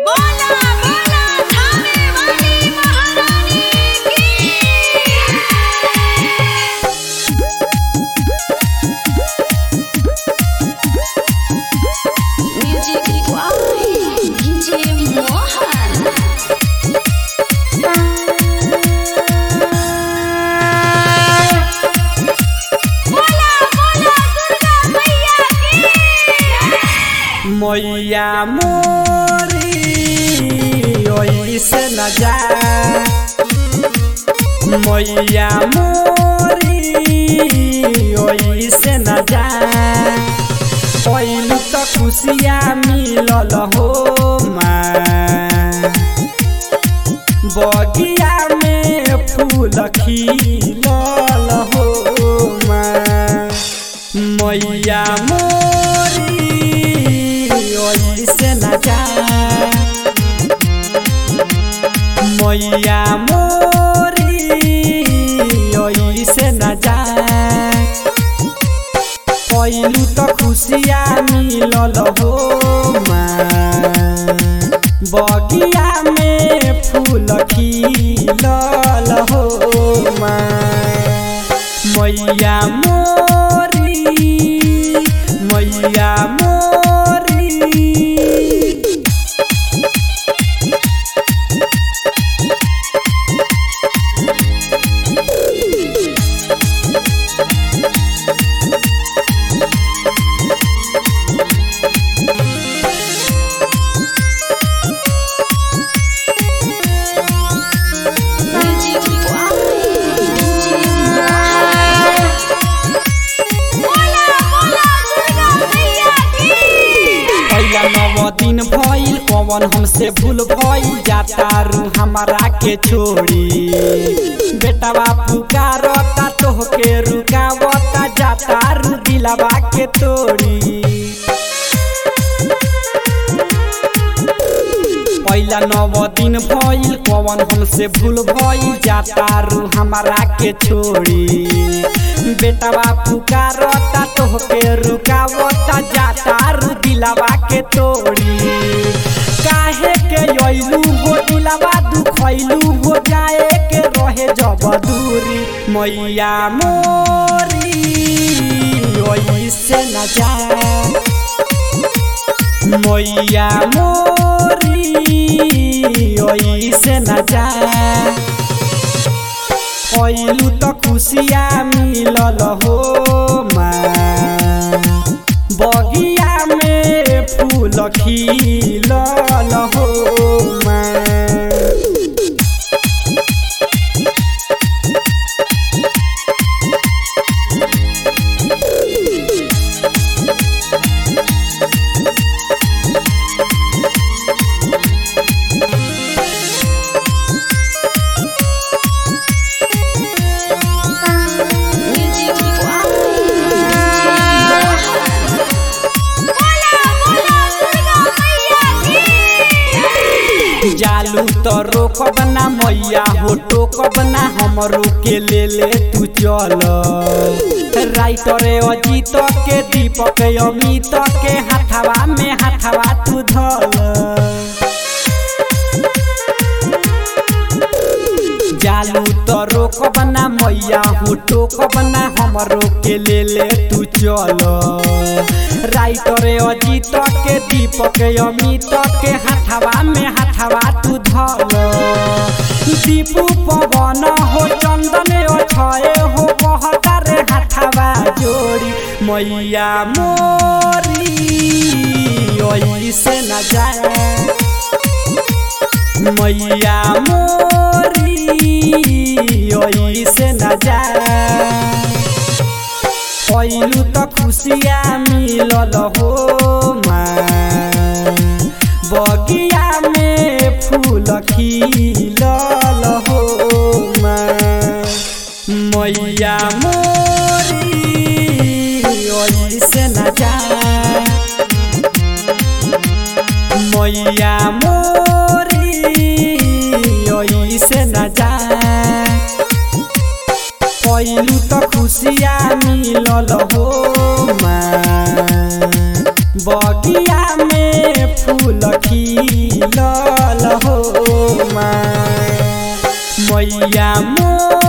बोला बोला थाने वाली महारानी की म्यूजिक डीजे मोहन मैया मोरी ओइसे न जा मैया मोरी ओइसे न जा पहलू तो खुशिया मिलल हो माँ बगिया में फूल खिलल हो माँ मैया मोरी ओइसे न जा मैया मोरी ओइसे न जा पहलू तो खुशिया मिलल हो माँ बगिया में फूल खिलल हो माँ मैया मोरी मैया मोरी दिन भइल पवन हमसे भूल भइल जाता रू हमारा के छोड़ी बेटावा पुकारता तोहके रुकावता जाता रू दिलवा के तोड़ी पहला 9 दिन भइल पवन हमसे भूल भइल जाता रू हमारा के छोड़ी बेटावा पुकारता तोहके रुकावता जाता रू दिलवा के तोड़ी काहे के अइलू हो दिलवा दुखैलू हो जाए के रहे जब दूरी मैया मोरी ओइसे न जा मैया मोरी ओइसे न जा पहलू तो खुशिया मिलल हो माँ बगिया में फूल खिलल हो माँ जालू तो रोकब ना मैया हो टोकब ना हमरो के ले तू चल राइटर अजीत के दीपक अमित के हाथवा में हाथवा तू धल जालू तो रोकब ना मैया हो टोकब ना हमरो के ले तू चल राइटर अजीत के दीपक अमित के हाथवा में हाथवा तू धल दीपू पवन हो चंदन अक्षय हो कहता रे हाथवा जोड़ी मैया मोरी ओइसे न जा मैया मोरी ओइसे न जा पहलू तो खुशिया मिलल हो माँ बगिया में फूल खिलल हो माँ मैया मोरी ओइसे न जा मैया मोरी ओइसे न जा पहलू तो खुशिया मिलल हो माँ बगिया में फूल खिलल माँ मैया मोर